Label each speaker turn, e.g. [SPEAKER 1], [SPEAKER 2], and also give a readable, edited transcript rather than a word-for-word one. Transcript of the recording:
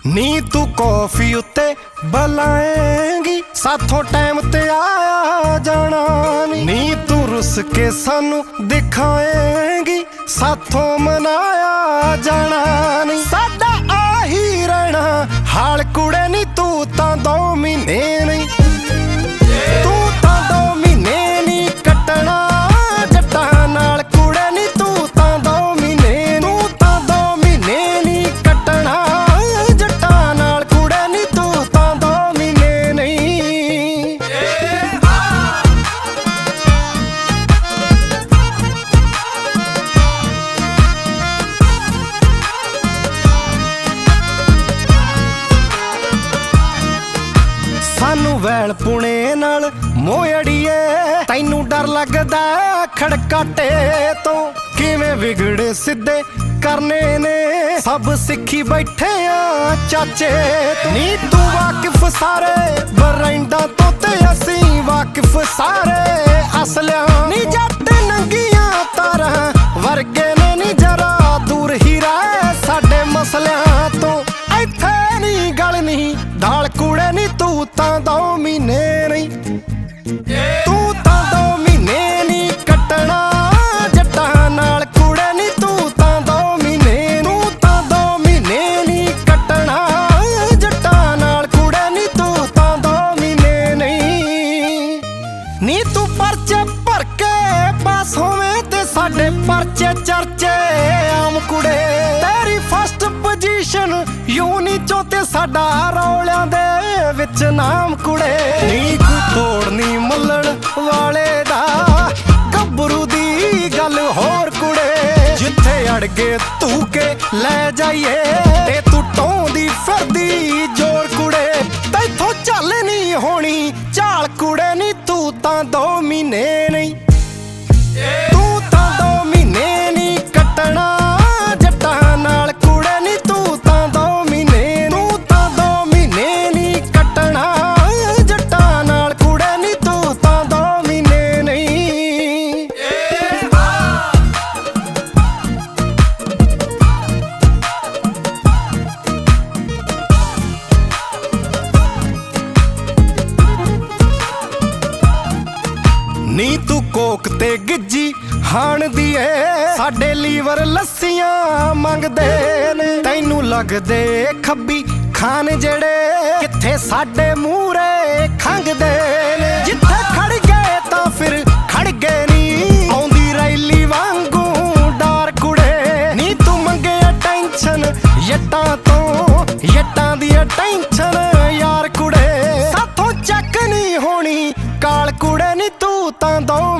[SPEAKER 1] ਨੀ ਤੂੰ ਕੌਫੀ ਉੱਤੇ ਬੁਲਾਏਂਗੀ, ਸਾਥੋਂ ਟਾਈਮ ਤੇ ਆਇਆ ਜਾਣਾ ਨੀ ਤੂੰ ਰੁੱਸ ਕੇ ਸਾਨੂੰ ਦਿਖਾਏਂਗੀ, ਸਾਥੋਂ ਮਨਾਇਆ ਜਾਣਾ ਨੀ ਸਾਡਾ ਆਹੀ ਰਹਿਣਾ ਹਾਲ ਕੁੜੇ ਨੀ ਤੂੰ ਤਾਂ 2 ਮਹੀਨੇ ਨਹੀਂ, ਤੂੰ ਤਾਂ 2 ਮਹੀਨੇ ਨਹੀਂ ਕੱਟਣਾ ਜੱਟਾਂ ਨਾਲ ਕੁੜੇ ਨੀ ਤੂੰ ਤਾਂ 2 ਮਹੀਨੇ, ਤੂੰ ਤਾਂ 2 ਮਹੀਨੇ ਨਹੀਂ ਕੱਟਣਾ ਜੱਟਾਂ ਨਾਲ ਕੁੜੇ ਨੀ ਤੂੰ ਤਾਂ 2 ਮਹੀਨੇ ਨਹੀਂ। ਸਾਨੂੰ ਵੈਲ ਪੁਣੇ ਨਾਲ ਮੋੜੀਏ, ਤੈਨੂੰ ਡਰ ਲੱਗਦਾ ਖੜਕਾਟੇ ਤੋਂ, ਕਿਵੇਂ ਵਿਗੜੇ ਸਿੱਧੇ ਕਰਨੇ ਨੇ ਸਭ ਸਿੱਖੀ ਬੈਠੇ ਆ ਚਾਚੇ ਨੀ ਤੂੰ ਵਾਕਿਫ ਸਾਰੇ ਬਰੈਂਡਾਂ ਤੋਂ ਤੇ ਅਸੀਂ ਵਾਕਿਫ ਸਾਰੇ ਅਸਲਿਆਂ ਨੀ ਜੱਟ ਨੰਗੀਆਂ ਤਾਰਾਂ ਵਰਗੇ ਨੇ ਨੀ ਜਰਾ ਦੂਰ ਹੀ ਰਹਿ ਸਾਡੇ ਮਸਲਿਆਂ ਤੋਂ, ਇੱਥੇ ਨੀ ਗੱਲ ਨਹੀਂ ਢਾਲ ਕੁੜੇ ਨੀ ਤੂੰ ਤਾਂ 2 ਮਹੀਨੇ ਨਹੀਂ, ਤੂੰ ਤਾਂ 2 ਮਹੀਨੇ ਨਹੀਂ ਕੱਟਣਾ ਜੱਟਾਂ ਨਾਲ ਕੁੜੇ ਨੀ ਤੂੰ ਤਾਂ 2 ਮਹੀਨੇ, ਤੂੰ ਤਾਂ 2 ਮਹੀਨੇ ਨਹੀਂ ਕੱਟਣਾ ਜੱਟਾਂ ਨਾਲ ਕੁੜੇ ਨੀ ਤੂੰ ਤਾਂ 2 ਮਹੀਨੇ ਨਹੀਂ। ਨੀ ਤੂੰ ਪਰਚੇ ਭਰ ਕੇ ਪਾਸ ਹੋਵੇਂ ਤੇ ਸਾਡੇ ਪਰਚੇ ਚਰਚੇ ਆਮ ਕੁੜੇ, ਤੇਰੀ ਫਸਟ ਪੋਜੀਸ਼ਨ ਯੂਨੀ ਚੋਂ ਤੇ ਸਾਡਾ ਰੌਲਿਆਂ ਦੇ ਵਿੱਚ ਨਾਮ ਕੁੜੇ ਨੀ ਕੋਈ ਤੋੜ ਨੀ ਮੱਲਣ ਵਾਲੇ ਦਾ ਗੱਭਰੂ ਦੀ ਗੱਲ ਹੋਰ ਕੁੜੇ, ਜਿੱਥੇ ਅੜ ਗਏ ਤੂੰ ਕੇ ਲੈ ਜਾਈਏ ਤੇ ਤੂੰ ਢੋਂਦੀ ਫਿਰਦੀ ਜੋਰ ਕੁੜੇ, ਤੈਥੋਂ ਚੱਲ ਨੀ ਹੋਣੀ ਝਾਲ ਕੁੜੇ ਨੀ ਤੂੰ ਤਾਂ 2 ਮਹੀਨੇ ਨਹੀਂ, ਤੂੰ ਤਾਂ 2 ਮਹੀਨੇ ਨਹੀਂ ਕੱਟਣਾ ਜੱਟਾਂ ਨਾਲ ਕੁੜੇ ਨੀ ਤੂੰ ਤਾਂ 2 ਮਹੀਨੇ, ਤੂੰ ਤਾਂ 2 ਮਹੀਨੇ ਨਹੀਂ ਕੱਟਣਾ ਜੱਟਾਂ ਨਾਲ ਕੁੜੇ ਨੀ ਤੂੰ ਤਾਂ 2 ਮਹੀਨੇ ਨਹੀਂ। ਨੀ ਤੂੰ ਕੋਕ ਤੇ ਗਿੱਜੀ ਹਾਣਦੀ ਏ, ਸਾਡੇ ਲੀਵਰ ਲੱਸੀਆਂ ਮੰਗਦੇ ਨੇ, ਤੈਨੂੰ ਲੱਗਦੇ ਖੱਬੀ ਖਾਨ ਜਿਹੜੇ ਕਿੱਥੇ ਸਾਡੇ ਮੂਹਰੇ ਖੰਗਦੇ ਨੇ, ਜਿੱਥੇ ਖੜ ਗਏ ਤਾਂ ਫਿਰ ਖੜ ਗਏ ਨੀ ਆਉਂਦੀ ਰੈਲੀ ਵਾਂਗੂ ਡਾਰ ਕੁੜੇ ਨੀ ਤੂੰ ਮੰਗੇ ਟੈਨਸ਼ਨ ਜੱਟਾਂ ਤੋਂ ਜੱਟਾਂ ਦੀ ਟੈਨਸ਼ਨ ਯਾਰ ਕੁੜੇ, ਸਾਥੋਂ ਚੱਕ ਨਹੀਂ ਹੋਣੀ ਕਾਲ ਕੁੜੇ ਨੀ ਤੂੰ ਤਾਂ 2